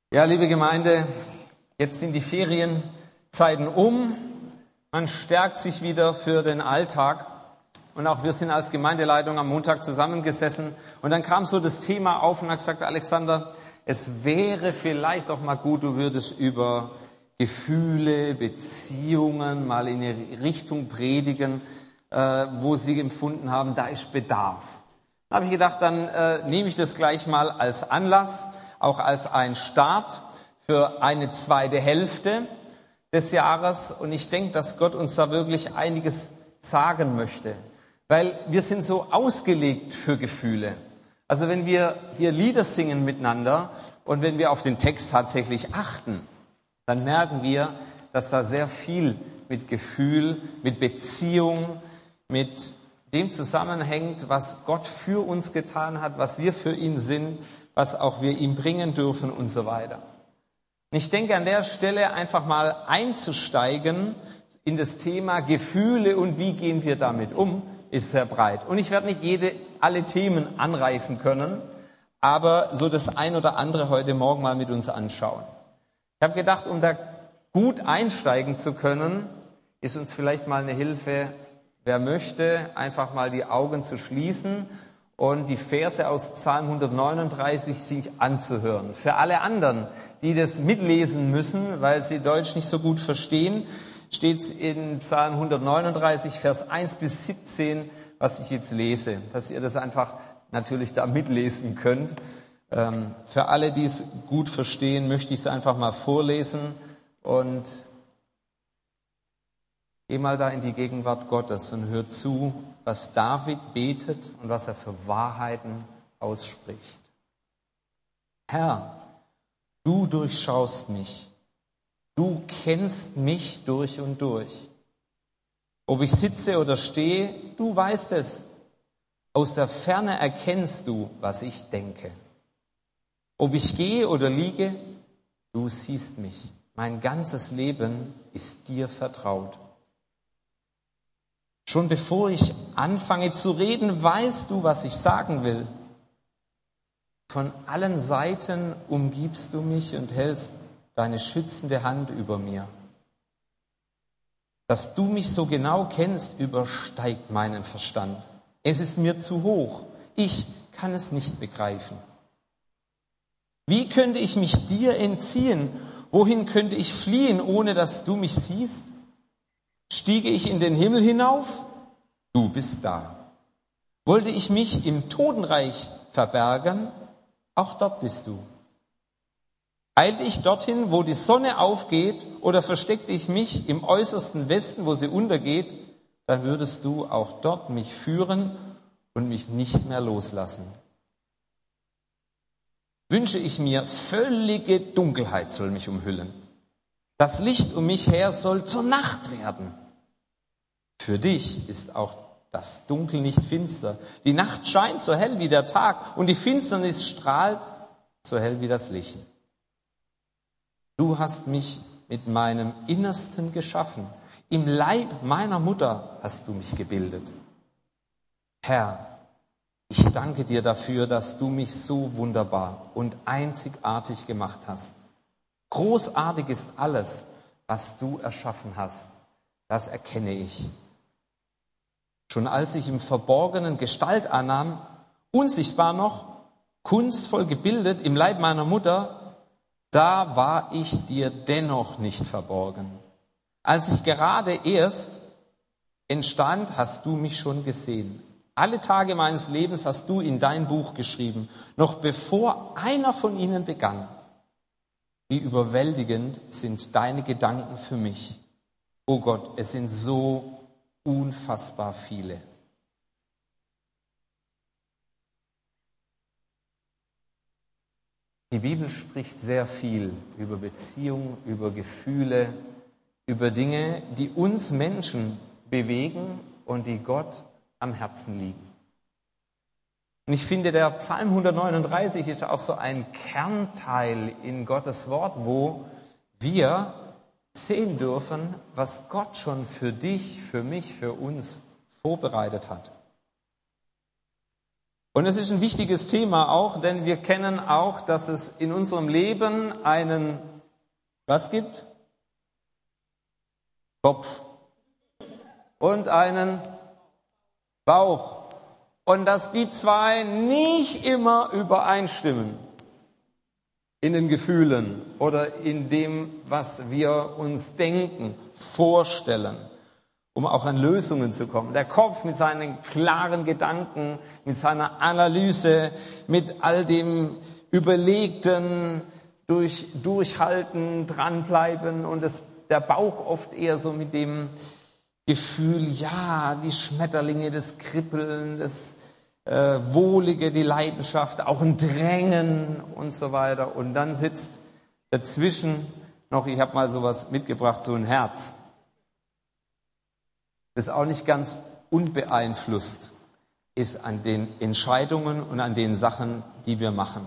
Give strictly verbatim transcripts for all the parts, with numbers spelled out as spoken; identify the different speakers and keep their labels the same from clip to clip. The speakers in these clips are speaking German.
Speaker 1: Ja, liebe Gemeinde, jetzt sind die Ferienzeiten um. Man stärkt sich wieder für den Alltag. Und auch wir sind als Gemeindeleitung am Montag zusammengesessen. Und dann kam so das Thema auf und hat gesagt, Alexander, es wäre vielleicht auch mal gut, du würdest über Gefühle, Beziehungen mal in eine Richtung predigen, äh, wo sie empfunden haben, da ist Bedarf. Da habe ich gedacht, dann äh, nehme ich das gleich mal als Anlass, auch als ein Start für eine zweite Hälfte des Jahres. Und ich denke, dass Gott uns da wirklich einiges sagen möchte. Weil wir sind so ausgelegt für Gefühle. Also wenn wir hier Lieder singen miteinander und wenn wir auf den Text tatsächlich achten, dann merken wir, dass da sehr viel mit Gefühl, mit Beziehung, mit dem zusammenhängt, was Gott für uns getan hat, was wir für ihn sind, was auch wir ihm bringen dürfen und so weiter. Und ich denke, an der Stelle einfach mal einzusteigen in das Thema Gefühle und wie gehen wir damit um, ist sehr breit. Und ich werde nicht jede, alle Themen anreißen können, aber so das ein oder andere heute Morgen mal mit uns anschauen. Ich habe gedacht, um da gut einsteigen zu können, ist uns vielleicht mal eine Hilfe, wer möchte, einfach mal die Augen zu schließen und die Verse aus Psalm hundertneununddreißig sich anzuhören. Für alle anderen, die das mitlesen müssen, weil sie Deutsch nicht so gut verstehen, steht es in Psalm hundertneununddreißig, Vers eins bis siebzehn, was ich jetzt lese, dass ihr das einfach natürlich da mitlesen könnt. Ähm, für alle, die es gut verstehen, möchte ich es einfach mal vorlesen und geh mal da in die Gegenwart Gottes und hör zu, was David betet und was er für Wahrheiten ausspricht. Herr, du durchschaust mich. Du kennst mich durch und durch. Ob ich sitze oder stehe, du weißt es. Aus der Ferne erkennst du, was ich denke. Ob ich gehe oder liege, du siehst mich. Mein ganzes Leben ist dir vertraut. Schon bevor ich anfange zu reden, weißt du, was ich sagen will. Von allen Seiten umgibst du mich und hältst deine schützende Hand über mir. Dass du mich so genau kennst, übersteigt meinen Verstand. Es ist mir zu hoch. Ich kann es nicht begreifen. Wie könnte ich mich dir entziehen? Wohin könnte ich fliehen, ohne dass du mich siehst? Stiege ich in den Himmel hinauf? Du bist da. Wollte ich mich im Totenreich verbergen? Auch dort bist du. Eilte ich dorthin, wo die Sonne aufgeht, oder versteckte ich mich im äußersten Westen, wo sie untergeht, dann würdest du auch dort mich führen und mich nicht mehr loslassen. Wünsche ich mir, völlige Dunkelheit soll mich umhüllen. Das Licht um mich her soll zur Nacht werden. Für dich ist auch das Dunkel nicht finster. Die Nacht scheint so hell wie der Tag und die Finsternis strahlt so hell wie das Licht. Du hast mich mit meinem Innersten geschaffen. Im Leib meiner Mutter hast du mich gebildet. Herr, ich danke dir dafür, dass du mich so wunderbar und einzigartig gemacht hast. Großartig ist alles, was du erschaffen hast. Das erkenne ich. Schon als ich im Verborgenen Gestalt annahm, unsichtbar noch, kunstvoll gebildet im Leib meiner Mutter, da war ich dir dennoch nicht verborgen. Als ich gerade erst entstand, hast du mich schon gesehen. Alle Tage meines Lebens hast du in dein Buch geschrieben, noch bevor einer von ihnen begann. Wie überwältigend sind deine Gedanken für mich. Oh Gott, es sind so unfassbar viele. Die Bibel spricht sehr viel über Beziehung, über Gefühle, über Dinge, die uns Menschen bewegen und die Gott am Herzen liegen. Und ich finde, der Psalm hundertneununddreißig ist auch so ein Kernteil in Gottes Wort, wo wir sehen dürfen, was Gott schon für dich, für mich, für uns vorbereitet hat. Und es ist ein wichtiges Thema auch, denn wir kennen auch, dass es in unserem Leben einen, was gibt? Kopf und einen Bauch. Und dass die zwei nicht immer übereinstimmen in den Gefühlen oder in dem, was wir uns denken, vorstellen, um auch an Lösungen zu kommen. Der Kopf mit seinen klaren Gedanken, mit seiner Analyse, mit all dem Überlegten, durch, durchhalten, dranbleiben und das, der Bauch oft eher so mit dem Gefühl, ja, die Schmetterlinge, das Kribbeln, das äh, Wohlige, die Leidenschaft, auch ein Drängen und so weiter. Und dann sitzt dazwischen noch, ich habe mal sowas mitgebracht, so ein Herz. Das auch nicht ganz unbeeinflusst ist an den Entscheidungen und an den Sachen, die wir machen.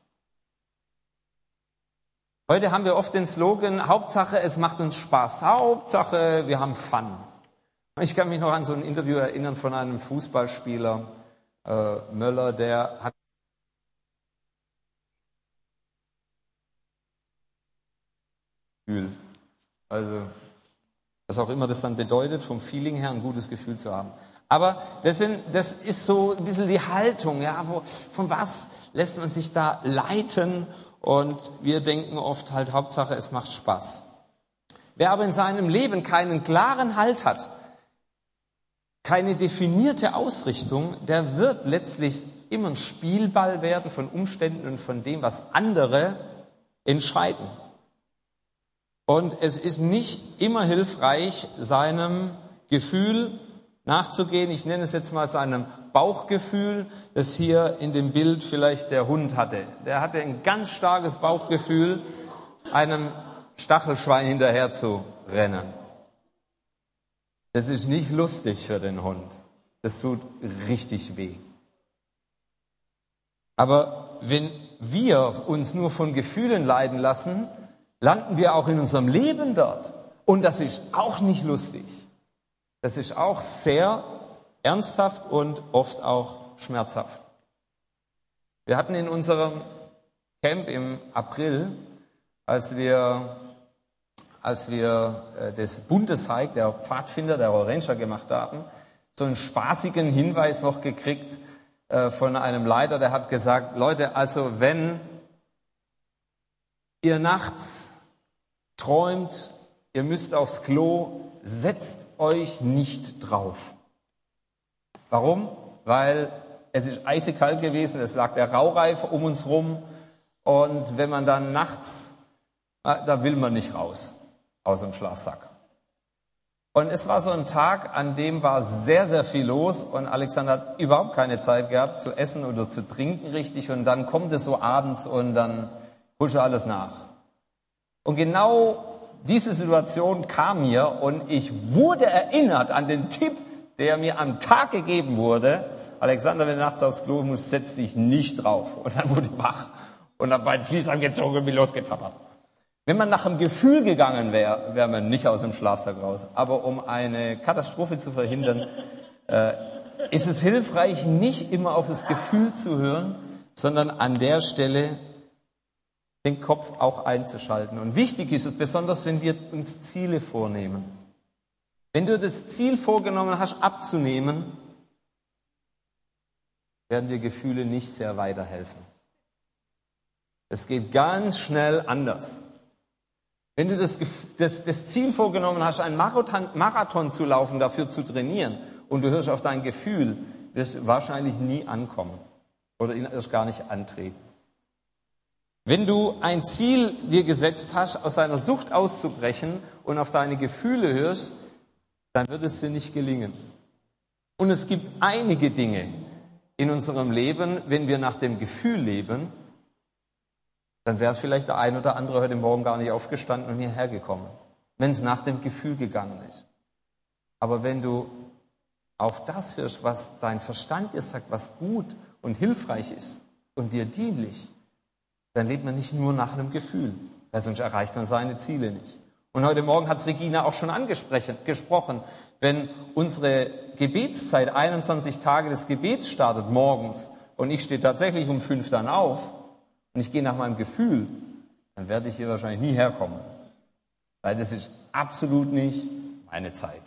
Speaker 1: Heute haben wir oft den Slogan, Hauptsache, es macht uns Spaß. Hauptsache, wir haben Fun. Ich kann mich noch an so ein Interview erinnern von einem Fußballspieler, äh, Möller, der hat Gefühl. Also, was auch immer das dann bedeutet, vom Feeling her ein gutes Gefühl zu haben. Aber das, sind, das ist so ein bisschen die Haltung, ja, wo, von was lässt man sich da leiten? Und wir denken oft halt, Hauptsache, es macht Spaß. Wer aber in seinem Leben keinen klaren Halt hat, keine definierte Ausrichtung, der wird letztlich immer ein Spielball werden von Umständen und von dem, was andere entscheiden. Und es ist nicht immer hilfreich, seinem Gefühl nachzugehen. Ich nenne es jetzt mal seinem Bauchgefühl, das hier in dem Bild vielleicht der Hund hatte. Der hatte ein ganz starkes Bauchgefühl, einem Stachelschwein hinterher zu rennen. Das ist nicht lustig für den Hund. Das tut richtig weh. Aber wenn wir uns nur von Gefühlen leiten lassen, landen wir auch in unserem Leben dort. Und das ist auch nicht lustig. Das ist auch sehr ernsthaft und oft auch schmerzhaft. Wir hatten in unserem Camp im April, als wir, als wir das Bundeshike, der Pfadfinder, der Ranger gemacht haben, so einen spaßigen Hinweis noch gekriegt äh, von einem Leiter, der hat gesagt, Leute, also wenn ihr nachts träumt, ihr müsst aufs Klo, setzt euch nicht drauf. Warum? Weil es ist eisekalt gewesen, es lag der Raureif um uns rum und wenn man dann nachts, da will man nicht raus aus dem Schlafsack. Und es war so ein Tag, an dem war sehr, sehr viel los und Alexander hat überhaupt keine Zeit gehabt zu essen oder zu trinken richtig und dann kommt es so abends und dann holst du alles nach. Und genau diese Situation kam mir und ich wurde erinnert an den Tipp, der mir am Tag gegeben wurde. Alexander, wenn du nachts aufs Klo musst, setz dich nicht drauf. Und dann wurde ich wach und habe meinen Fies angezogen und bin losgetappert. Wenn man nach dem Gefühl gegangen wäre, wäre man nicht aus dem Schlafsack raus. Aber um eine Katastrophe zu verhindern, äh, ist es hilfreich, nicht immer auf das Gefühl zu hören, sondern an der Stelle den Kopf auch einzuschalten. Und wichtig ist es besonders, wenn wir uns Ziele vornehmen. Wenn du das Ziel vorgenommen hast, abzunehmen, werden dir Gefühle nicht sehr weiterhelfen. Es geht ganz schnell anders. Wenn du das, das, das Ziel vorgenommen hast, einen Marathon, Marathon zu laufen, dafür zu trainieren, und du hörst auf dein Gefühl, wirst du wahrscheinlich nie ankommen oder ihn erst gar nicht antreten. Wenn du ein Ziel dir gesetzt hast, aus einer Sucht auszubrechen und auf deine Gefühle hörst, dann wird es dir nicht gelingen. Und es gibt einige Dinge in unserem Leben, wenn wir nach dem Gefühl leben, dann wäre vielleicht der ein oder andere heute Morgen gar nicht aufgestanden und hierher gekommen, wenn es nach dem Gefühl gegangen ist. Aber wenn du auf das hörst, was dein Verstand dir sagt, was gut und hilfreich ist und dir dienlich, dann lebt man nicht nur nach einem Gefühl, weil sonst erreicht man seine Ziele nicht. Und heute Morgen hat es Regina auch schon angesprochen, wenn unsere Gebetszeit einundzwanzig Tage des Gebets startet morgens, und ich stehe tatsächlich um fünf dann auf und ich gehe nach meinem Gefühl, dann werde ich hier wahrscheinlich nie herkommen. Weil das ist absolut nicht meine Zeit.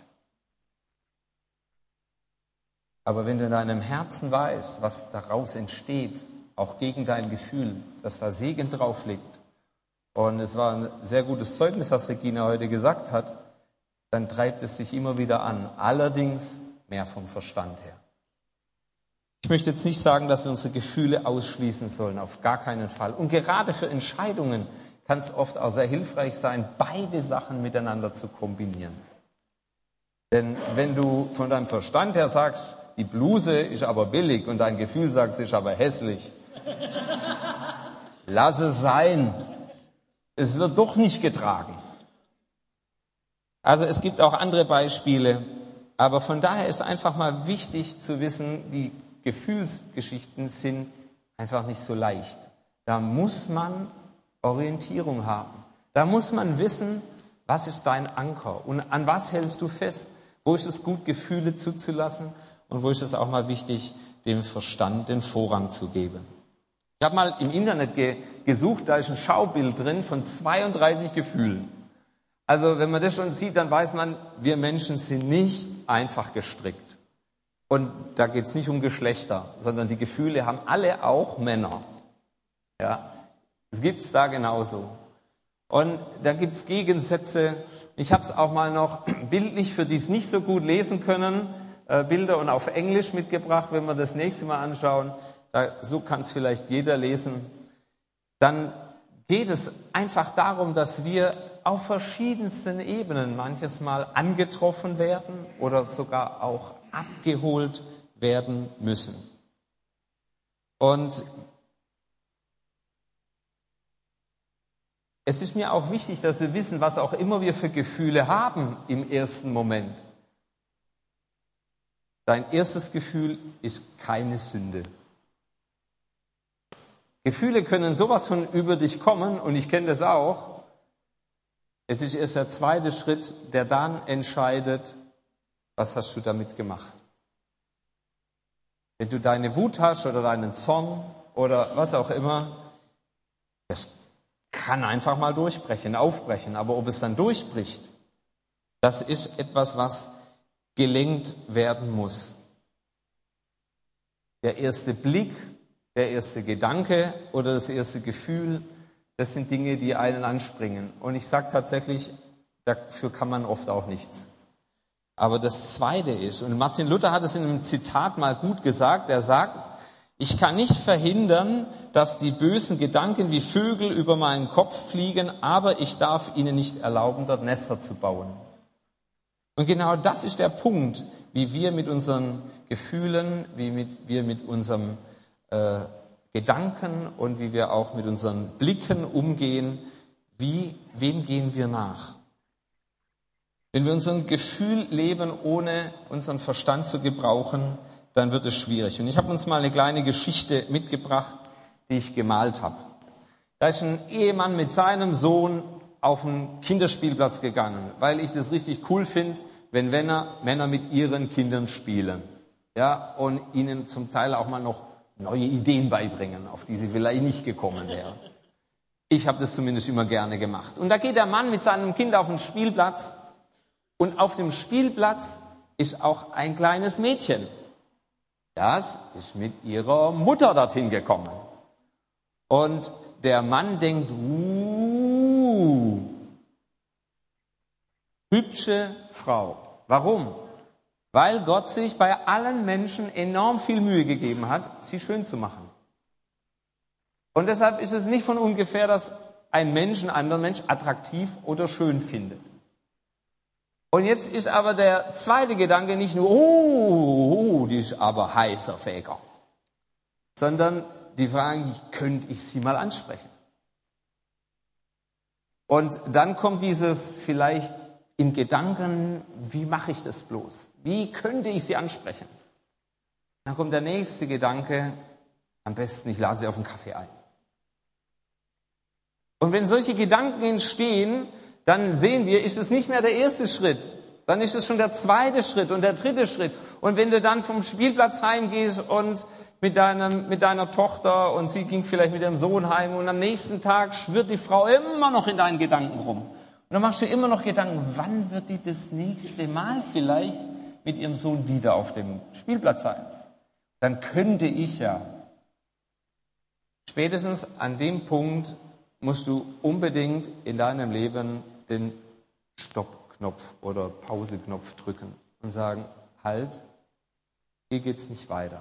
Speaker 1: Aber wenn du in deinem Herzen weißt, was daraus entsteht, auch gegen dein Gefühl, dass da Segen drauf liegt, und es war ein sehr gutes Zeugnis, was Regina heute gesagt hat, dann treibt es dich immer wieder an. Allerdings mehr vom Verstand her. Ich möchte jetzt nicht sagen, dass wir unsere Gefühle ausschließen sollen, auf gar keinen Fall. Und gerade für Entscheidungen kann es oft auch sehr hilfreich sein, beide Sachen miteinander zu kombinieren. Denn wenn du von deinem Verstand her sagst, die Bluse ist aber billig und dein Gefühl sagt, sie ist aber hässlich, lass es sein. Es wird doch nicht getragen. Also es gibt auch andere Beispiele, aber von daher ist einfach mal wichtig zu wissen, die Gefühlsgeschichten sind einfach nicht so leicht. Da muss man Orientierung haben. Da muss man wissen, was ist dein Anker und an was hältst du fest? Wo ist es gut, Gefühle zuzulassen und wo ist es auch mal wichtig, dem Verstand den Vorrang zu geben? Ich habe mal im Internet ge- gesucht, da ist ein Schaubild drin von zweiunddreißig Gefühlen. Also wenn man das schon sieht, dann weiß man, wir Menschen sind nicht einfach gestrickt. Und da geht es nicht um Geschlechter, sondern die Gefühle haben alle auch Männer. Ja, das gibt es da genauso. Und da gibt es Gegensätze. Ich habe es auch mal noch bildlich, für die es nicht so gut lesen können, äh, Bilder und auf Englisch mitgebracht, wenn wir das nächste Mal anschauen. Da, so kann es vielleicht jeder lesen. Dann geht es einfach darum, dass wir auf verschiedensten Ebenen manches Mal angetroffen werden oder sogar auch abgeholt werden müssen. Und es ist mir auch wichtig, dass wir wissen, was auch immer wir für Gefühle haben im ersten Moment. Dein erstes Gefühl ist keine Sünde. Gefühle können sowas von über dich kommen, und ich kenne das auch. Es ist erst der zweite Schritt, der dann entscheidet, was hast du damit gemacht. Wenn du deine Wut hast oder deinen Zorn oder was auch immer, das kann einfach mal durchbrechen, aufbrechen. Aber ob es dann durchbricht, das ist etwas, was gelenkt werden muss. Der erste Blick, der erste Gedanke oder das erste Gefühl, das sind Dinge, die einen anspringen. Und ich sage tatsächlich, dafür kann man oft auch nichts. Aber das Zweite ist, und Martin Luther hat es in einem Zitat mal gut gesagt, er sagt, ich kann nicht verhindern, dass die bösen Gedanken wie Vögel über meinen Kopf fliegen, aber ich darf ihnen nicht erlauben, dort Nester zu bauen. Und genau das ist der Punkt, wie wir mit unseren Gefühlen, wie mit, wir mit unserem äh, Gedanken und wie wir auch mit unseren Blicken umgehen, wie, wem gehen wir nach? Wenn wir unser Gefühl leben, ohne unseren Verstand zu gebrauchen, dann wird es schwierig. Und ich habe uns mal eine kleine Geschichte mitgebracht, die ich gemalt habe. Da ist ein Ehemann mit seinem Sohn auf den Kinderspielplatz gegangen, weil ich das richtig cool finde, wenn Männer, Männer mit ihren Kindern spielen, ja, und ihnen zum Teil auch mal noch neue Ideen beibringen, auf die sie vielleicht nicht gekommen wären. Ich habe das zumindest immer gerne gemacht. Und da geht der Mann mit seinem Kind auf den Spielplatz, und auf dem Spielplatz ist auch ein kleines Mädchen. Das ist mit ihrer Mutter dorthin gekommen. Und der Mann denkt, uh, hübsche Frau. Warum? Weil Gott sich bei allen Menschen enorm viel Mühe gegeben hat, sie schön zu machen. Und deshalb ist es nicht von ungefähr, dass ein Mensch einen anderen Mensch attraktiv oder schön findet. Und jetzt ist aber der zweite Gedanke nicht nur, oh, die ist aber heißer Fäger, sondern die Frage, könnte ich sie mal ansprechen? Und dann kommt dieses vielleicht in Gedanken, wie mache ich das bloß? Wie könnte ich sie ansprechen? Dann kommt der nächste Gedanke, am besten, ich lade sie auf einen Kaffee ein. Und wenn solche Gedanken entstehen, dann sehen wir, ist es nicht mehr der erste Schritt, dann ist es schon der zweite Schritt und der dritte Schritt. Und wenn du dann vom Spielplatz heimgehst und mit, deinem, mit deiner Tochter und sie ging vielleicht mit ihrem Sohn heim und am nächsten Tag schwirrt die Frau immer noch in deinen Gedanken rum. Und dann machst du immer noch Gedanken, wann wird die das nächste Mal vielleicht mit ihrem Sohn wieder auf dem Spielplatz sein? Dann könnte ich ja. Spätestens an dem Punkt musst du unbedingt in deinem Leben den Stoppknopf oder Pauseknopf drücken und sagen, halt, hier geht's nicht weiter.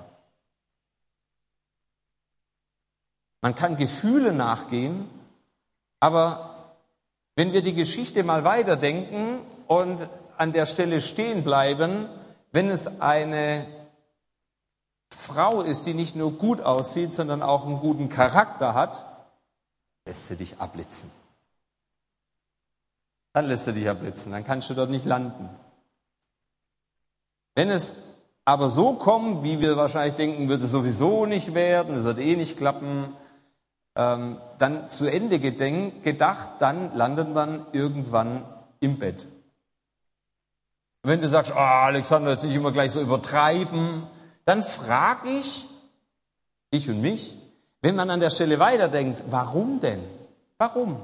Speaker 1: Man kann Gefühle nachgehen, aber wenn wir die Geschichte mal weiterdenken und an der Stelle stehen bleiben, wenn es eine Frau ist, die nicht nur gut aussieht, sondern auch einen guten Charakter hat, lässt sie dich abblitzen. Dann lässt sie dich abblitzen, dann kannst du dort nicht landen. Wenn es aber so kommt, wie wir wahrscheinlich denken, wird es sowieso nicht werden, es wird eh nicht klappen, ähm, dann zu Ende gedenk, gedacht, dann landet man irgendwann im Bett. Wenn du sagst, oh, Alexander, jetzt nicht immer gleich so übertreiben, dann frage ich, ich und mich, wenn man an der Stelle weiterdenkt, warum denn? Warum?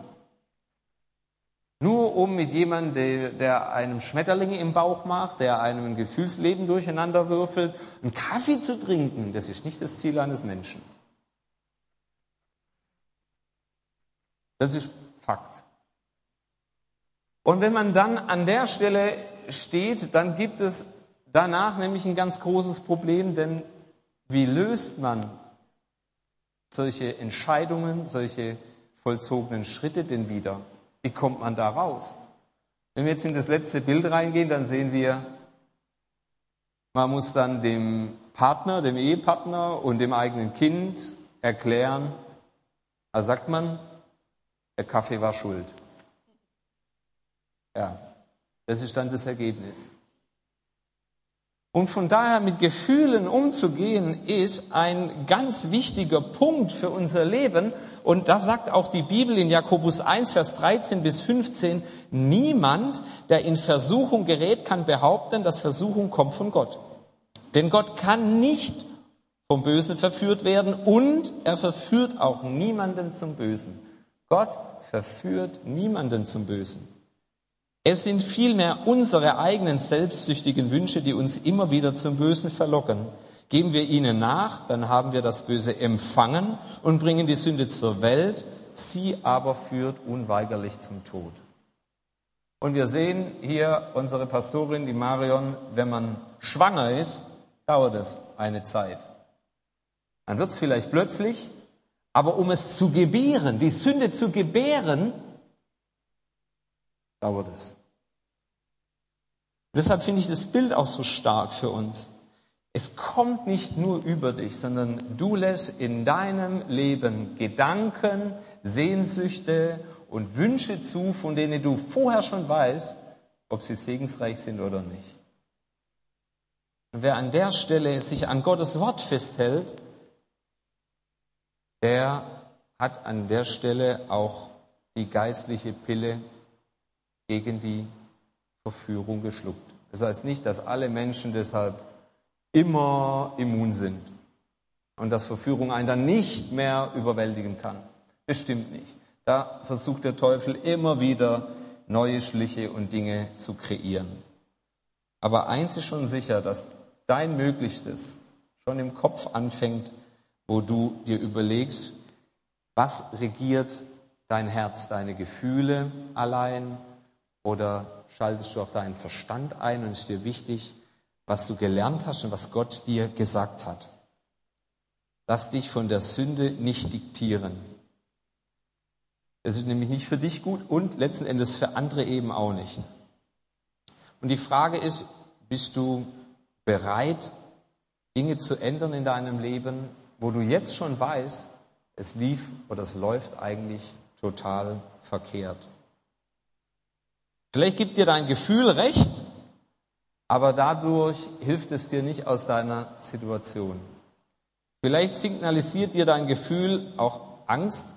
Speaker 1: Nur um mit jemandem, der, der einem Schmetterlinge im Bauch macht, der einem ein Gefühlsleben durcheinander würfelt, einen Kaffee zu trinken, das ist nicht das Ziel eines Menschen. Das ist Fakt. Und wenn man dann an der Stelle steht, dann gibt es danach nämlich ein ganz großes Problem, denn wie löst man solche Entscheidungen, solche vollzogenen Schritte denn wieder? Wie kommt man da raus? Wenn wir jetzt in das letzte Bild reingehen, dann sehen wir, man muss dann dem Partner, dem Ehepartner und dem eigenen Kind erklären, da sagt man, der Kaffee war schuld. Ja, das ist dann das Ergebnis. Und von daher mit Gefühlen umzugehen, ist ein ganz wichtiger Punkt für unser Leben. Und da sagt auch die Bibel in Jakobus eins, Vers dreizehn bis fünfzehn, niemand, der in Versuchung gerät, kann behaupten, dass Versuchung kommt von Gott. Denn Gott kann nicht vom Bösen verführt werden und er verführt auch niemanden zum Bösen. Gott verführt niemanden zum Bösen. Es sind vielmehr unsere eigenen selbstsüchtigen Wünsche, die uns immer wieder zum Bösen verlocken. Geben wir ihnen nach, dann haben wir das Böse empfangen und bringen die Sünde zur Welt, sie aber führt unweigerlich zum Tod. Und wir sehen hier unsere Pastorin, die Marion, wenn man schwanger ist, dauert es eine Zeit. Dann wird es vielleicht plötzlich, aber um es zu gebären, die Sünde zu gebären, dauert es. Und deshalb finde ich das Bild auch so stark für uns. Es kommt nicht nur über dich, sondern du lässt in deinem Leben Gedanken, Sehnsüchte und Wünsche zu, von denen du vorher schon weißt, ob sie segensreich sind oder nicht. Und wer an der Stelle sich an Gottes Wort festhält, der hat an der Stelle auch die geistliche Pille gegen die Verführung geschluckt. Das heißt nicht, dass alle Menschen deshalb immer immun sind und dass Verführung einen dann nicht mehr überwältigen kann. Bestimmt nicht. Da versucht der Teufel immer wieder neue Schliche und Dinge zu kreieren. Aber eins ist schon sicher, dass dein Möglichstes schon im Kopf anfängt, wo du dir überlegst, was regiert dein Herz, deine Gefühle allein oder schaltest du auf deinen Verstand ein und ist dir wichtig, was du gelernt hast und was Gott dir gesagt hat. Lass dich von der Sünde nicht diktieren. Es ist nämlich nicht für dich gut und letzten Endes für andere eben auch nicht. Und die Frage ist, bist du bereit, Dinge zu ändern in deinem Leben, wo du jetzt schon weißt, es lief oder es läuft eigentlich total verkehrt. Vielleicht gibt dir dein Gefühl recht, aber dadurch hilft es dir nicht aus deiner Situation. Vielleicht signalisiert dir dein Gefühl auch Angst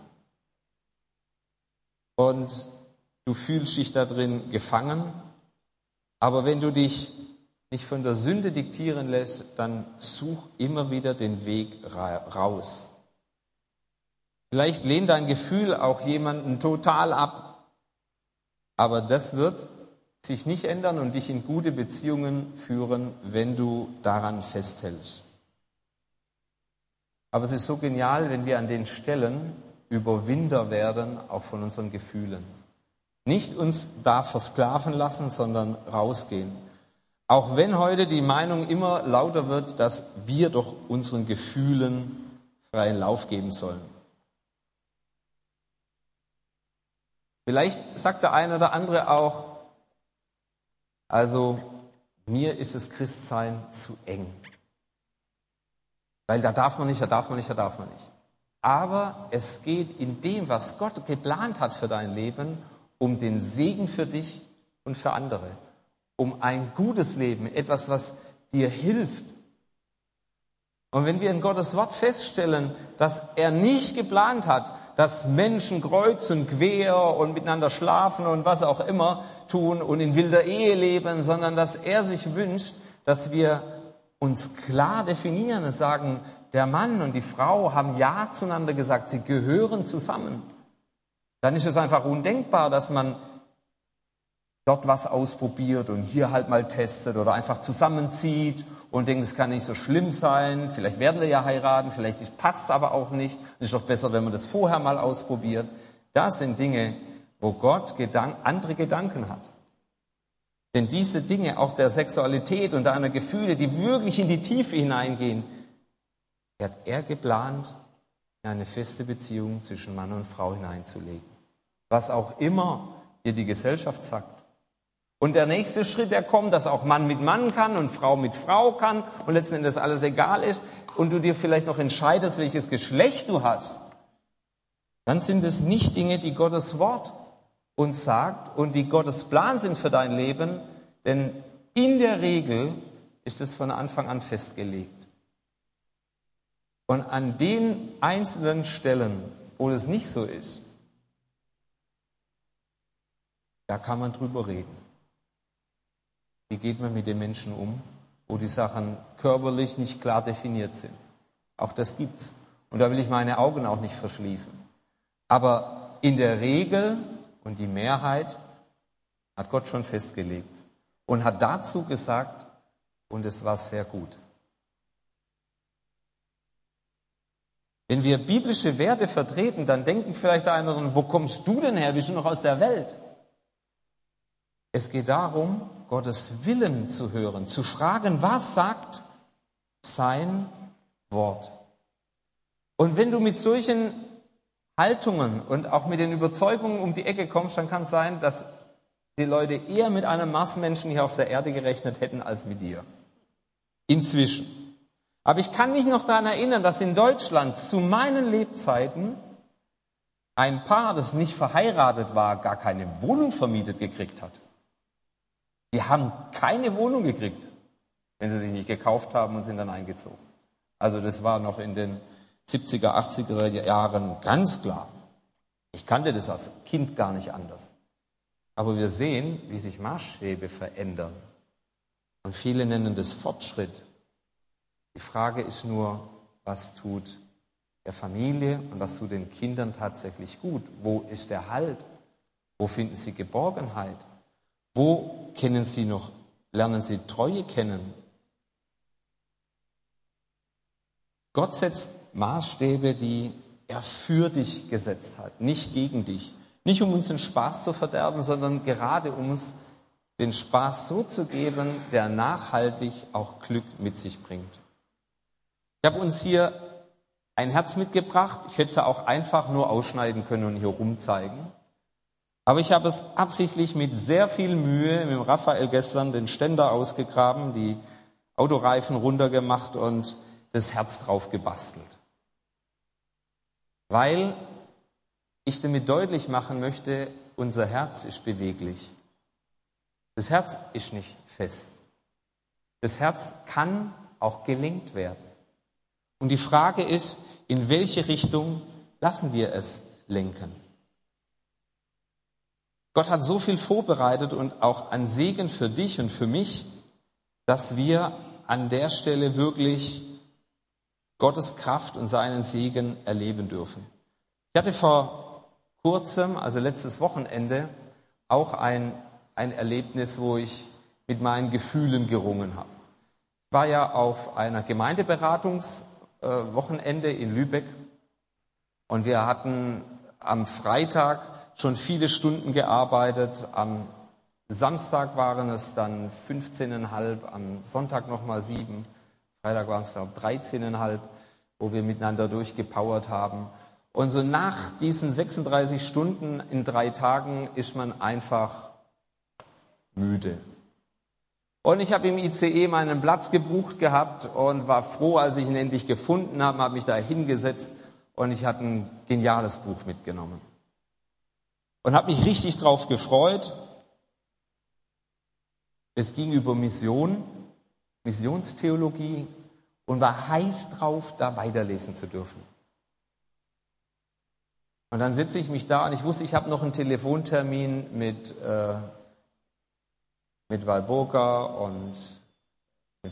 Speaker 1: und du fühlst dich da drin gefangen. Aber wenn du dich nicht von der Sünde diktieren lässt, dann such immer wieder den Weg raus. Vielleicht lehnt dein Gefühl auch jemanden total ab, aber das wird sich nicht ändern und dich in gute Beziehungen führen, wenn du daran festhältst. Aber es ist so genial, wenn wir an den Stellen Überwinder werden, auch von unseren Gefühlen. Nicht uns da versklaven lassen, sondern rausgehen. Auch wenn heute die Meinung immer lauter wird, dass wir doch unseren Gefühlen freien Lauf geben sollen. Vielleicht sagt der eine oder andere auch, also mir ist das Christsein zu eng. Weil da darf man nicht, da darf man nicht, da darf man nicht. Aber es geht in dem, was Gott geplant hat für dein Leben, um den Segen für dich und für andere. Um ein gutes Leben, etwas, was dir hilft. Und wenn wir in Gottes Wort feststellen, dass er nicht geplant hat, dass Menschen kreuz und quer und miteinander schlafen und was auch immer tun und in wilder Ehe leben, sondern dass er sich wünscht, dass wir uns klar definieren und sagen, der Mann und die Frau haben Ja zueinander gesagt, sie gehören zusammen. Dann ist es einfach undenkbar, dass man dort was ausprobiert und hier halt mal testet oder einfach zusammenzieht und denkt, es kann nicht so schlimm sein, vielleicht werden wir ja heiraten, vielleicht passt es aber auch nicht. Es ist doch besser, wenn man das vorher mal ausprobiert. Das sind Dinge, wo Gott Gedank- andere Gedanken hat. Denn diese Dinge, auch der Sexualität und deiner Gefühle, die wirklich in die Tiefe hineingehen, hat er geplant, in eine feste Beziehung zwischen Mann und Frau hineinzulegen. Was auch immer dir die Gesellschaft sagt. Und der nächste Schritt, der kommt, dass auch Mann mit Mann kann und Frau mit Frau kann und letzten Endes alles egal ist und du dir vielleicht noch entscheidest, welches Geschlecht du hast, dann sind es nicht Dinge, die Gottes Wort uns sagt und die Gottes Plan sind für dein Leben, denn in der Regel ist es von Anfang an festgelegt. Und an den einzelnen Stellen, wo es nicht so ist, da kann man drüber reden. Wie geht man mit den Menschen um, wo die Sachen körperlich nicht klar definiert sind? Auch das gibt's. Und da will ich meine Augen auch nicht verschließen. Aber in der Regel und die Mehrheit hat Gott schon festgelegt und hat dazu gesagt, und es war sehr gut. Wenn wir biblische Werte vertreten, dann denken vielleicht einer, wo kommst du denn her? Bist du noch aus der Welt? Es geht darum, Gottes Willen zu hören, zu fragen, was sagt sein Wort? Und wenn du mit solchen Haltungen und auch mit den Überzeugungen um die Ecke kommst, dann kann es sein, dass die Leute eher mit einem Marsmenschen hier auf der Erde gerechnet hätten als mit dir. Inzwischen. Aber ich kann mich noch daran erinnern, dass in Deutschland zu meinen Lebzeiten ein Paar, das nicht verheiratet war, gar keine Wohnung vermietet gekriegt hat. Die haben keine Wohnung gekriegt, wenn sie sich nicht gekauft haben und sind dann eingezogen. Also das war noch in den siebziger, achtziger Jahren ganz klar. Ich kannte das als Kind gar nicht anders. Aber wir sehen, wie sich Maßstäbe verändern. Und viele nennen das Fortschritt. Die Frage ist nur, was tut der Familie und was tut den Kindern tatsächlich gut? Wo ist der Halt? Wo finden sie Geborgenheit? Wo kennen sie noch, lernen sie Treue kennen? Gott setzt Maßstäbe, die er für dich gesetzt hat, nicht gegen dich. Nicht um uns den Spaß zu verderben, sondern gerade um uns den Spaß so zu geben, der nachhaltig auch Glück mit sich bringt. Ich habe uns hier ein Herz mitgebracht. Ich hätte es ja auch einfach nur ausschneiden können und hier rumzeigen. Aber ich habe es absichtlich mit sehr viel Mühe mit dem Raphael gestern den Ständer ausgegraben, die Autoreifen runtergemacht und das Herz drauf gebastelt. Weil ich damit deutlich machen möchte, unser Herz ist beweglich. Das Herz ist nicht fest. Das Herz kann auch gelenkt werden. Und die Frage ist, in welche Richtung lassen wir es lenken? Gott hat so viel vorbereitet und auch an Segen für dich und für mich. dass wir an der Stelle wirklich Gottes Kraft und seinen Segen erleben dürfen. Ich hatte vor kurzem, also letztes Wochenende, auch ein, ein Erlebnis, wo ich mit meinen Gefühlen gerungen habe. Ich war ja auf einer Gemeindeberatungswochenende in Lübeck und wir hatten am Freitag schon viele Stunden gearbeitet. Am Samstag waren es dann fünfzehneinhalb, am Sonntag nochmal sieben, Freitag waren es, glaube ich, dreizehneinhalb, wo wir miteinander durchgepowert haben. Und so nach diesen sechsunddreißig Stunden in drei Tagen ist man einfach müde. Und ich habe im I C E meinen Platz gebucht gehabt und war froh, als ich ihn endlich gefunden habe, habe mich da hingesetzt und ich hatte ein geniales Buch mitgenommen. Und habe mich richtig drauf gefreut. Es ging über Mission, Missionstheologie und war heiß drauf, da weiterlesen zu dürfen. Und dann sitze ich mich da und ich wusste, ich habe noch einen Telefontermin mit, äh, mit Walburga und mit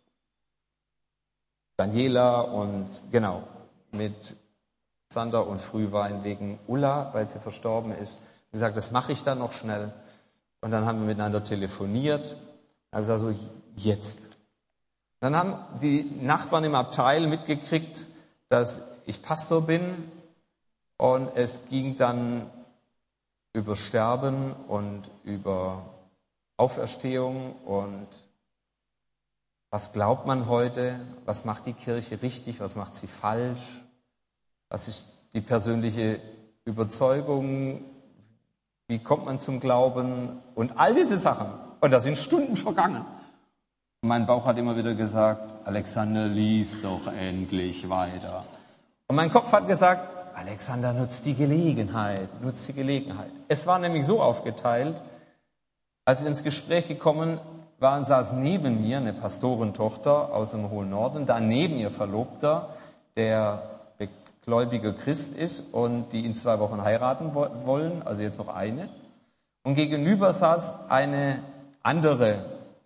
Speaker 1: Daniela und genau, mit Sander und Frühwein wegen Ulla, weil sie verstorben ist. Ich habe gesagt, das mache ich dann noch schnell. Und dann haben wir miteinander telefoniert. Ich habe gesagt, so jetzt. Dann haben die Nachbarn im Abteil mitgekriegt, dass ich Pastor bin. Und es ging dann über Sterben und über Auferstehung und was glaubt man heute, was macht die Kirche richtig, was macht sie falsch, was ist die persönliche Überzeugung, wie kommt man zum Glauben und all diese Sachen. Und da sind Stunden vergangen. Und mein Bauch hat immer wieder gesagt, Alexander, lies doch endlich weiter. Und mein Kopf hat gesagt, Alexander, nutzt die Gelegenheit, nutzt die Gelegenheit. Es war nämlich so aufgeteilt, als wir ins Gespräch gekommen waren, saß neben mir eine Pastorentochter aus dem hohen Norden, daneben ihr Verlobter, der gläubiger Christ ist und die in zwei Wochen heiraten wollen, also jetzt noch eine. Und gegenüber saß eine andere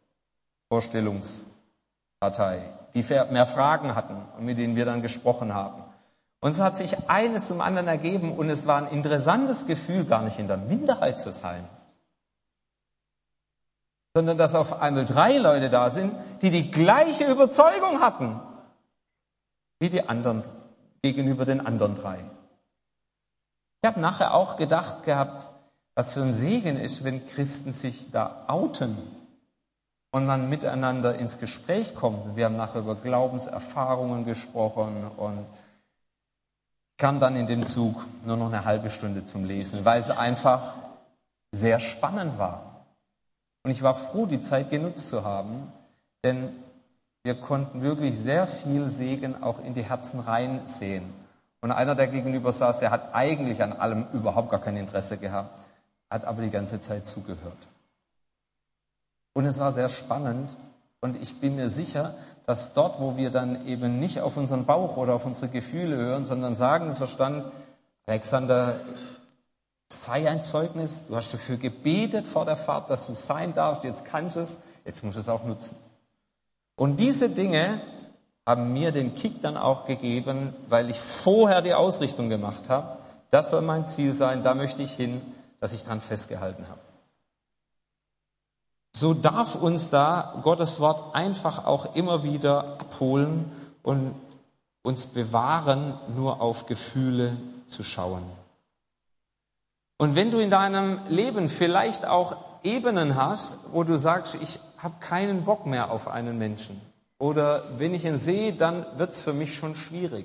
Speaker 1: Vorstellungspartei, die mehr Fragen hatten und mit denen wir dann gesprochen haben. Und so hat sich eines zum anderen ergeben und es war ein interessantes Gefühl, gar nicht in der Minderheit zu sein, sondern dass auf einmal drei Leute da sind, die die gleiche Überzeugung hatten wie die anderen, gegenüber den anderen drei. Ich habe nachher auch gedacht gehabt, was für ein Segen ist, wenn Christen sich da outen und man miteinander ins Gespräch kommt. Wir haben nachher über Glaubenserfahrungen gesprochen und kam dann in dem Zug nur noch eine halbe Stunde zum Lesen, weil es einfach sehr spannend war. Und ich war froh, die Zeit genutzt zu haben, denn wir konnten wirklich sehr viel Segen auch in die Herzen reinsehen. Und einer, der gegenüber saß, der hat eigentlich an allem überhaupt gar kein Interesse gehabt, hat aber die ganze Zeit zugehört. Und es war sehr spannend und ich bin mir sicher, dass dort, wo wir dann eben nicht auf unseren Bauch oder auf unsere Gefühle hören, sondern sagen im Verstand, Alexander, sei ein Zeugnis, du hast dafür gebetet vor der Fahrt, dass du sein darfst, jetzt kannst du es, jetzt musst du es auch nutzen. Und diese Dinge haben mir den Kick dann auch gegeben, weil ich vorher die Ausrichtung gemacht habe, das soll mein Ziel sein, da möchte ich hin, dass ich dran festgehalten habe. So darf uns da Gottes Wort einfach auch immer wieder abholen und uns bewahren, nur auf Gefühle zu schauen. Und wenn du in deinem Leben vielleicht auch Ebenen hast, wo du sagst, ich habe keinen Bock mehr auf einen Menschen, oder wenn ich ihn sehe, dann wird es für mich schon schwierig,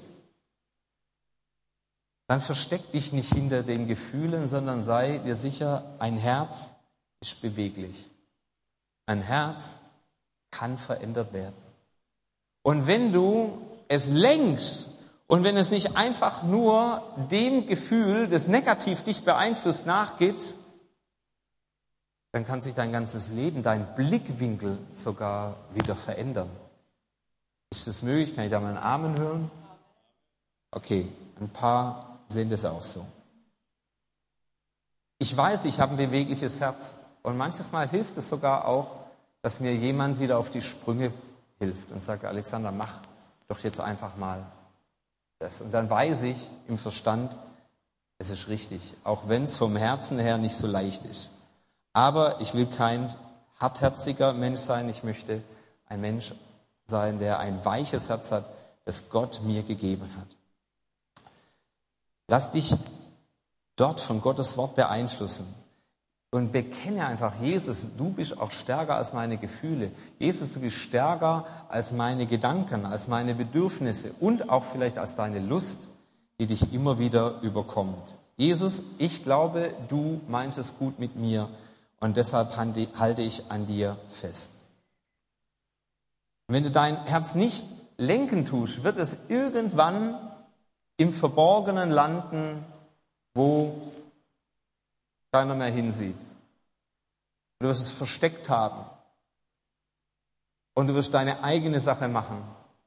Speaker 1: dann versteck dich nicht hinter den Gefühlen, sondern sei dir sicher, ein Herz ist beweglich. Ein Herz kann verändert werden. Und wenn du es lenkst und wenn es nicht einfach nur dem Gefühl, das negativ dich beeinflusst, nachgibst, dann kann sich dein ganzes Leben, dein Blickwinkel sogar wieder verändern. Ist das möglich? Kann ich da mal einen Amen hören? Okay, ein paar sehen das auch so. Ich weiß, ich habe ein bewegliches Herz. Und manches Mal hilft es sogar auch, dass mir jemand wieder auf die Sprünge hilft und sagt, Alexander, mach doch jetzt einfach mal das. Und dann weiß ich im Verstand, es ist richtig, auch wenn es vom Herzen her nicht so leicht ist. Aber ich will kein hartherziger Mensch sein, ich möchte ein Mensch sein, der ein weiches Herz hat, das Gott mir gegeben hat. Lass dich dort von Gottes Wort beeinflussen und bekenne einfach, Jesus, du bist auch stärker als meine Gefühle. Jesus, du bist stärker als meine Gedanken, als meine Bedürfnisse und auch vielleicht als deine Lust, die dich immer wieder überkommt. Jesus, ich glaube, du meinst es gut mit mir und deshalb halte ich an dir fest. Wenn du dein Herz nicht lenken tust, wird es irgendwann im Verborgenen landen, wo keiner mehr hinsieht. Du wirst es versteckt haben und du wirst deine eigene Sache machen.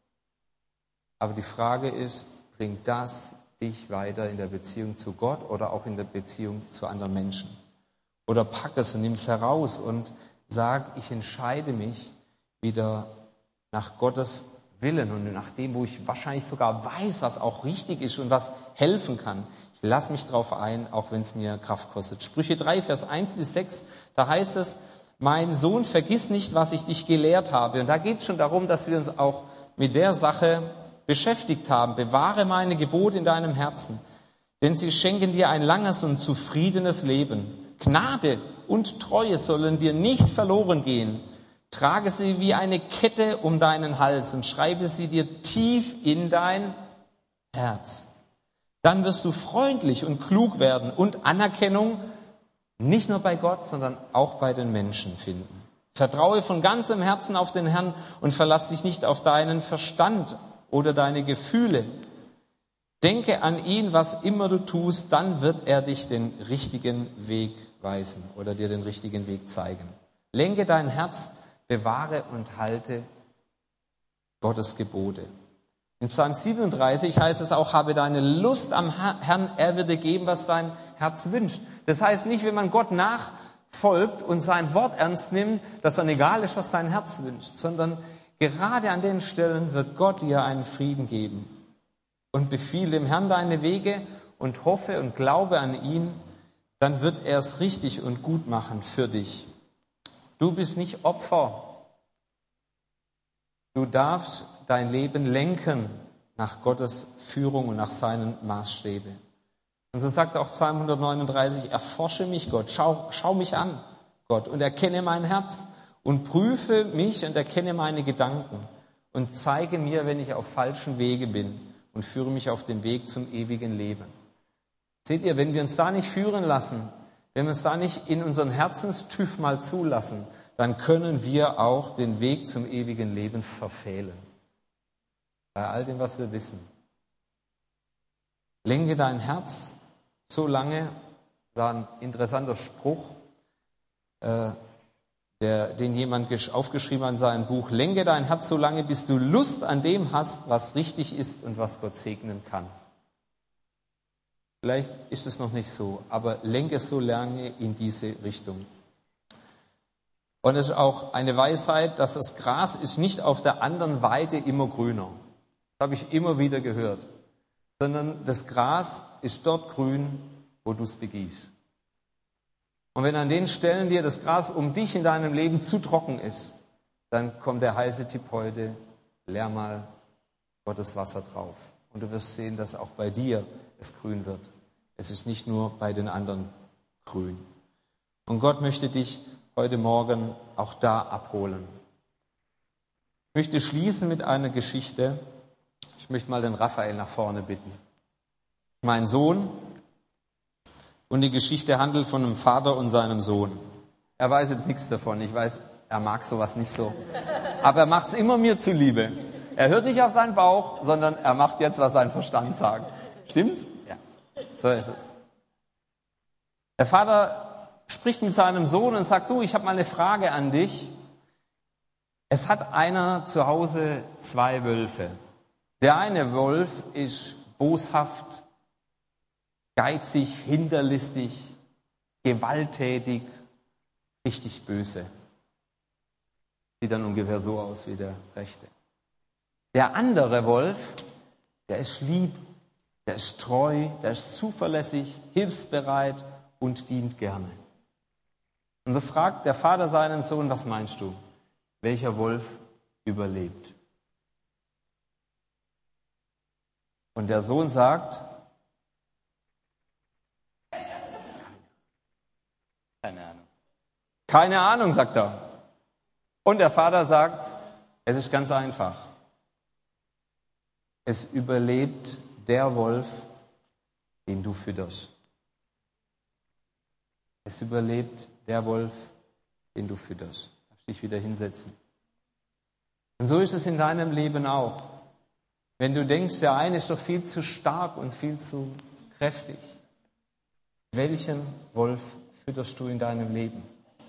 Speaker 1: Aber die Frage ist, bringt das dich weiter in der Beziehung zu Gott oder auch in der Beziehung zu anderen Menschen? Oder pack es und nimm es heraus und sag, ich entscheide mich wieder nach Gottes Willen und nach dem, wo ich wahrscheinlich sogar weiß, was auch richtig ist und was helfen kann. Ich lasse mich drauf ein, auch wenn es mir Kraft kostet. Sprüche drei, Vers eins bis sechs, da heißt es, mein Sohn, vergiss nicht, was ich dich gelehrt habe. Und da geht es schon darum, dass wir uns auch mit der Sache beschäftigt haben. Bewahre meine Gebote in deinem Herzen, denn sie schenken dir ein langes und zufriedenes Leben. Gnade und Treue sollen dir nicht verloren gehen. Trage sie wie eine Kette um deinen Hals und schreibe sie dir tief in dein Herz. Dann wirst du freundlich und klug werden und Anerkennung nicht nur bei Gott, sondern auch bei den Menschen finden. Vertraue von ganzem Herzen auf den Herrn und verlass dich nicht auf deinen Verstand oder deine Gefühle. Denke an ihn, was immer du tust, dann wird er dich den richtigen Weg weisen oder dir den richtigen Weg zeigen. Lenke dein Herz, bewahre und halte Gottes Gebote. In Psalm siebenunddreißig heißt es auch, habe deine Lust am Herrn, er wird dir geben, was dein Herz wünscht. Das heißt nicht, wenn man Gott nachfolgt und sein Wort ernst nimmt, dass dann egal ist, was sein Herz wünscht, sondern gerade an den Stellen wird Gott dir einen Frieden geben. Und befiehl dem Herrn deine Wege und hoffe und glaube an ihn, dann wird er es richtig und gut machen für dich. Du bist nicht Opfer. Du darfst dein Leben lenken nach Gottes Führung und nach seinen Maßstäben. Und so sagt auch Psalm hundertneununddreißig, erforsche mich, Gott, schau, schau mich an, Gott, und erkenne mein Herz und prüfe mich und erkenne meine Gedanken und zeige mir, wenn ich auf falschen Wege bin und führe mich auf den Weg zum ewigen Leben. Seht ihr, wenn wir uns da nicht führen lassen, wenn wir uns da nicht in unseren Herzenstüff mal zulassen, dann können wir auch den Weg zum ewigen Leben verfehlen. Bei all dem, was wir wissen. Lenke dein Herz so lange, war ein interessanter Spruch, äh, der, den jemand aufgeschrieben hat in seinem Buch, lenke dein Herz so lange, bis du Lust an dem hast, was richtig ist und was Gott segnen kann. Vielleicht ist es noch nicht so, aber lenke es so lange in diese Richtung. Und es ist auch eine Weisheit, dass das Gras ist nicht auf der anderen Weide immer grüner. Das habe ich immer wieder gehört. Sondern das Gras ist dort grün, wo du es begießt. Und wenn an den Stellen dir das Gras um dich in deinem Leben zu trocken ist, dann kommt der heiße Tipp heute, leer mal Gottes Wasser drauf. Und du wirst sehen, dass auch bei dir es grün wird. Es ist nicht nur bei den anderen grün. Und Gott möchte dich heute Morgen auch da abholen. Ich möchte schließen mit einer Geschichte. Ich möchte mal den Raphael nach vorne bitten. Mein Sohn, und die Geschichte handelt von einem Vater und seinem Sohn. Er weiß jetzt nichts davon. Ich weiß, er mag sowas nicht so. Aber er macht es immer mir zuliebe. Er hört nicht auf seinen Bauch, sondern er macht jetzt, was sein Verstand sagt. Stimmt's? Ja. So ist es. Der Vater spricht mit seinem Sohn und sagt, du, ich habe mal eine Frage an dich. Es hat einer zu Hause zwei Wölfe. Der eine Wolf ist boshaft, geizig, hinterlistig, gewalttätig, richtig böse. Sieht dann ungefähr so aus wie der rechte. Der andere Wolf, der ist lieb, der ist treu, der ist zuverlässig, hilfsbereit und dient gerne. Und so fragt der Vater seinen Sohn, was meinst du? Welcher Wolf überlebt? Und der Sohn sagt,
Speaker 2: Keine Ahnung.
Speaker 1: Keine Ahnung, sagt er. Und der Vater sagt, es ist ganz einfach. Es überlebt der Wolf, den du fütterst. Es überlebt der Wolf, den du fütterst. Du darfst dich wieder hinsetzen. Und so ist es in deinem Leben auch. Wenn du denkst, der eine ist doch viel zu stark und viel zu kräftig. Welchen Wolf fütterst du in deinem Leben?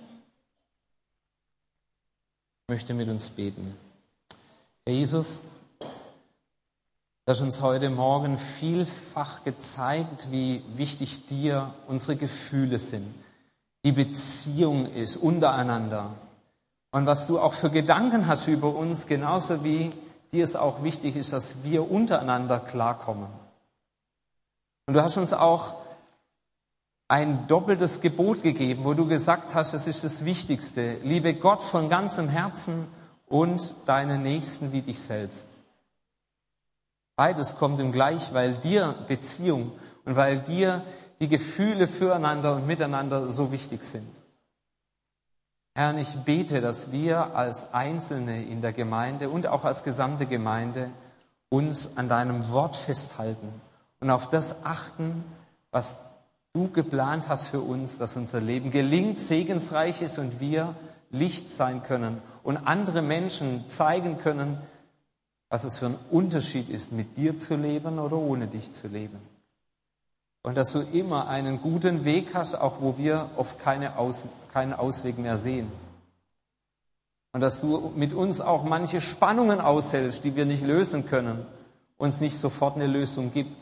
Speaker 1: Ich möchte mit uns beten. Herr Jesus, du hast uns heute Morgen vielfach gezeigt, wie wichtig dir unsere Gefühle sind, die Beziehung ist untereinander und was du auch für Gedanken hast über uns, genauso wie dir es auch wichtig ist, dass wir untereinander klarkommen. Und du hast uns auch ein doppeltes Gebot gegeben, wo du gesagt hast, das ist das Wichtigste. Liebe Gott von ganzem Herzen und deinen Nächsten wie dich selbst. Beides kommt ihm gleich, weil dir Beziehung und weil dir die Gefühle füreinander und miteinander so wichtig sind. Herr, ich bete, dass wir als Einzelne in der Gemeinde und auch als gesamte Gemeinde uns an deinem Wort festhalten und auf das achten, was du geplant hast für uns, dass unser Leben gelingt, segensreich ist und wir Licht sein können und andere Menschen zeigen können, was es für ein Unterschied ist, mit dir zu leben oder ohne dich zu leben. Und dass du immer einen guten Weg hast, auch wo wir oft keine Aus, keinen Ausweg mehr sehen. Und dass du mit uns auch manche Spannungen aushältst, die wir nicht lösen können, uns nicht sofort eine Lösung gibt.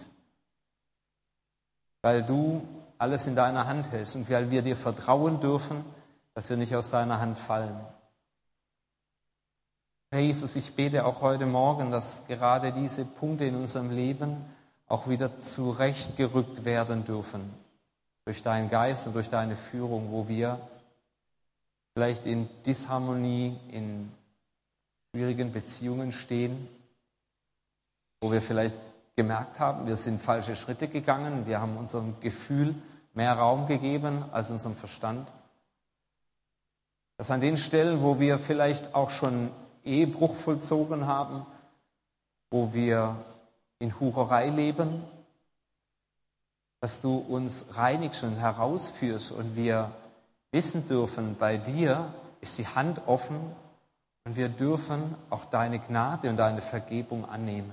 Speaker 1: Weil du alles in deiner Hand hältst und weil wir dir vertrauen dürfen, dass wir nicht aus deiner Hand fallen. Herr Jesus, ich bete auch heute Morgen, dass gerade diese Punkte in unserem Leben auch wieder zurechtgerückt werden dürfen. Durch deinen Geist und durch deine Führung, wo wir vielleicht in Disharmonie, in schwierigen Beziehungen stehen, wo wir vielleicht gemerkt haben, wir sind falsche Schritte gegangen, wir haben unserem Gefühl mehr Raum gegeben als unserem Verstand. Dass an den Stellen, wo wir vielleicht auch schon Ehebruch vollzogen haben, wo wir in Hurerei leben, dass du uns reinigst und herausführst und wir wissen dürfen, bei dir ist die Hand offen und wir dürfen auch deine Gnade und deine Vergebung annehmen.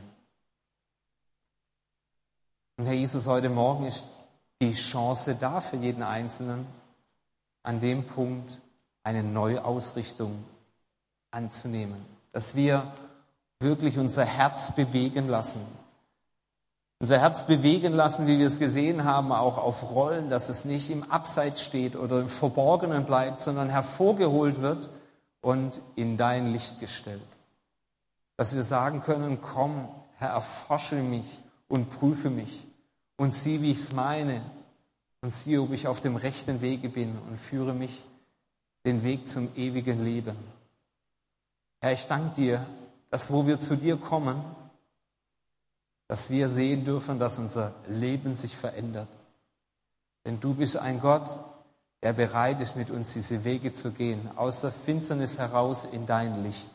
Speaker 1: Und Herr Jesus, heute Morgen ist die Chance da für jeden Einzelnen, an dem Punkt eine Neuausrichtung anzunehmen, dass wir wirklich unser Herz bewegen lassen. Unser Herz bewegen lassen, wie wir es gesehen haben, auch auf Rollen, dass es nicht im Abseits steht oder im Verborgenen bleibt, sondern hervorgeholt wird und in dein Licht gestellt. Dass wir sagen können, komm, Herr, erforsche mich und prüfe mich und sieh, wie ich es meine und sieh, ob ich auf dem rechten Wege bin und führe mich den Weg zum ewigen Leben. Herr, ich danke dir, dass wo wir zu dir kommen, dass wir sehen dürfen, dass unser Leben sich verändert. Denn du bist ein Gott, der bereit ist, mit uns diese Wege zu gehen, aus der Finsternis heraus in dein Licht.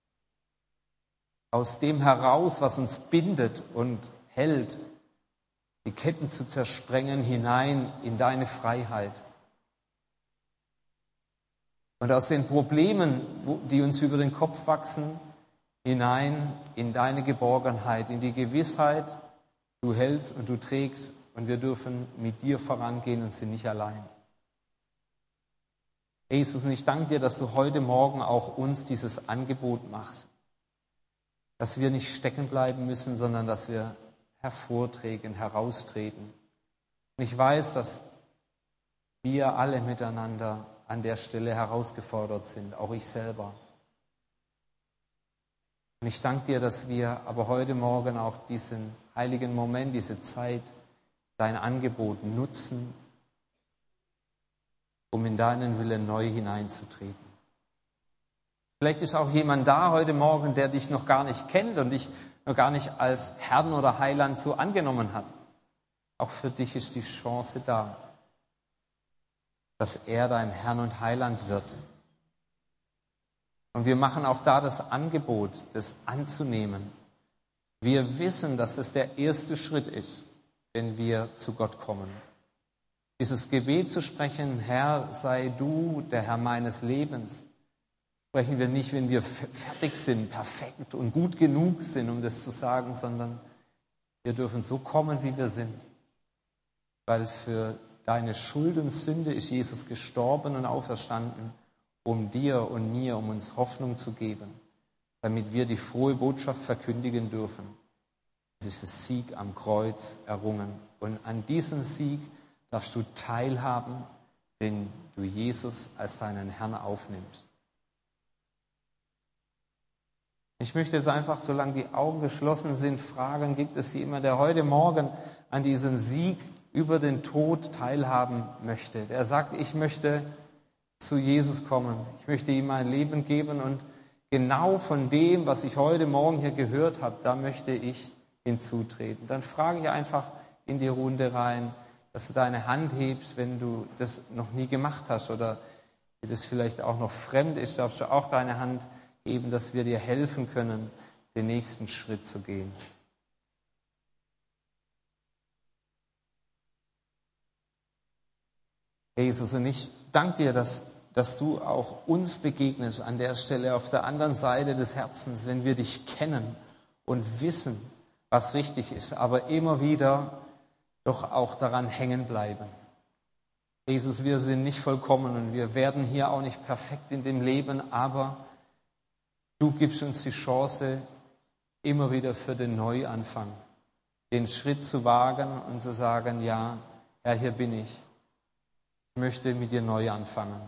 Speaker 1: Aus dem heraus, was uns bindet und hält, die Ketten zu zersprengen, hinein in deine Freiheit. Und aus den Problemen, die uns über den Kopf wachsen, hinein in deine Geborgenheit, in die Gewissheit, du hältst und du trägst und wir dürfen mit dir vorangehen und sind nicht allein. Jesus, und ich danke dir, dass du heute Morgen auch uns dieses Angebot machst, dass wir nicht stecken bleiben müssen, sondern dass wir hervortreten, heraustreten. Und ich weiß, dass wir alle miteinander an der Stelle herausgefordert sind, auch ich selber. Und ich danke dir, dass wir aber heute Morgen auch diesen heiligen Moment, diese Zeit, dein Angebot nutzen, um in deinen Willen neu hineinzutreten. Vielleicht ist auch jemand da heute Morgen, der dich noch gar nicht kennt und dich noch gar nicht als Herrn oder Heiland so angenommen hat. Auch für dich ist die Chance da, dass er dein Herr und Heiland wird. Und wir machen auch da das Angebot, das anzunehmen. Wir wissen, dass es der erste Schritt ist, wenn wir zu Gott kommen. Dieses Gebet zu sprechen, Herr, sei du der Herr meines Lebens, sprechen wir nicht, wenn wir fertig sind, perfekt und gut genug sind, um das zu sagen, sondern wir dürfen so kommen, wie wir sind. Weil für deine Schuld und Sünde ist Jesus gestorben und auferstanden, um dir und mir, um uns Hoffnung zu geben, damit wir die frohe Botschaft verkündigen dürfen. Es ist der Sieg am Kreuz errungen. Und an diesem Sieg darfst du teilhaben, wenn du Jesus als deinen Herrn aufnimmst. Ich möchte jetzt einfach, solange die Augen geschlossen sind, fragen, gibt es jemanden, der heute Morgen an diesem Sieg über den Tod teilhaben möchte? Der sagt, ich möchte zu Jesus kommen. Ich möchte ihm mein Leben geben und genau von dem, was ich heute Morgen hier gehört habe, da möchte ich hinzutreten. Dann frage ich einfach in die Runde rein, dass du deine Hand hebst, wenn du das noch nie gemacht hast oder dir das vielleicht auch noch fremd ist, darfst du auch deine Hand heben, dass wir dir helfen können, den nächsten Schritt zu gehen. Jesus, und ich danke dir, dass, dass du auch uns begegnest an der Stelle, auf der anderen Seite des Herzens, wenn wir dich kennen und wissen, was richtig ist, aber immer wieder doch auch daran hängen bleiben. Jesus, wir sind nicht vollkommen und wir werden hier auch nicht perfekt in dem Leben, aber du gibst uns die Chance, immer wieder für den Neuanfang, den Schritt zu wagen und zu sagen, ja, Herr, hier bin ich. Ich möchte mit dir neu anfangen.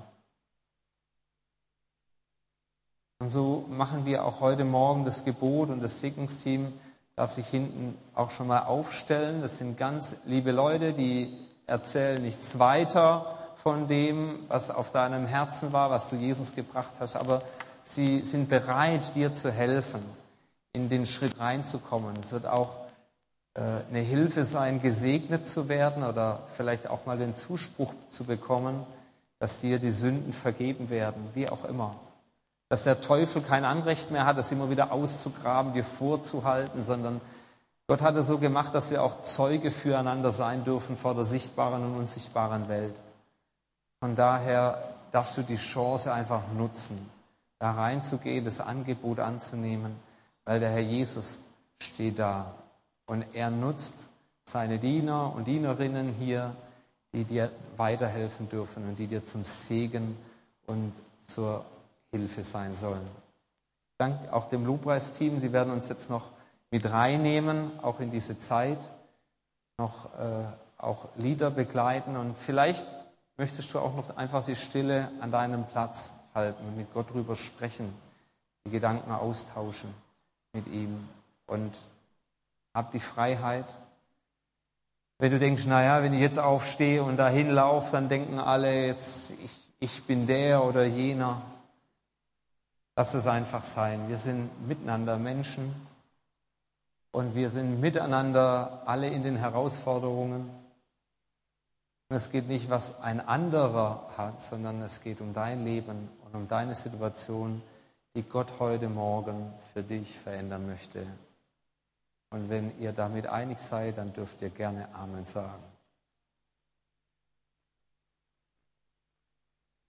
Speaker 1: Und so machen wir auch heute Morgen das Gebot und das Segnungsteam darf sich hinten auch schon mal aufstellen. Das sind ganz liebe Leute, die erzählen nichts weiter von dem, was auf deinem Herzen war, was du Jesus gebracht hast, aber sie sind bereit, dir zu helfen, in den Schritt reinzukommen. Es wird auch äh, eine Hilfe sein, gesegnet zu werden oder vielleicht auch mal den Zuspruch zu bekommen, dass dir die Sünden vergeben werden, wie auch immer. Dass der Teufel kein Anrecht mehr hat, das immer wieder auszugraben, dir vorzuhalten, sondern Gott hat es so gemacht, dass wir auch Zeuge füreinander sein dürfen vor der sichtbaren und unsichtbaren Welt. Von daher darfst du die Chance einfach nutzen, da reinzugehen, das Angebot anzunehmen, weil der Herr Jesus steht da. Und er nutzt seine Diener und Dienerinnen hier, die dir weiterhelfen dürfen und die dir zum Segen und zur Hilfe sein sollen. Dank auch dem Lobpreisteam, sie werden uns jetzt noch mit reinnehmen, auch in diese Zeit, noch äh, auch Lieder begleiten und vielleicht möchtest du auch noch einfach die Stille an deinem Platz halten und mit Gott drüber sprechen, die Gedanken austauschen mit ihm und hab die Freiheit. Wenn du denkst, naja, wenn ich jetzt aufstehe und dahin laufe, dann denken alle, jetzt ich, ich bin der oder jener. Lass es einfach sein. Wir sind miteinander Menschen und wir sind miteinander alle in den Herausforderungen. Und es geht nicht, was ein anderer hat, sondern es geht um dein Leben und um deine Situation, die Gott heute Morgen für dich verändern möchte. Und wenn ihr damit einig seid, dann dürft ihr gerne Amen sagen.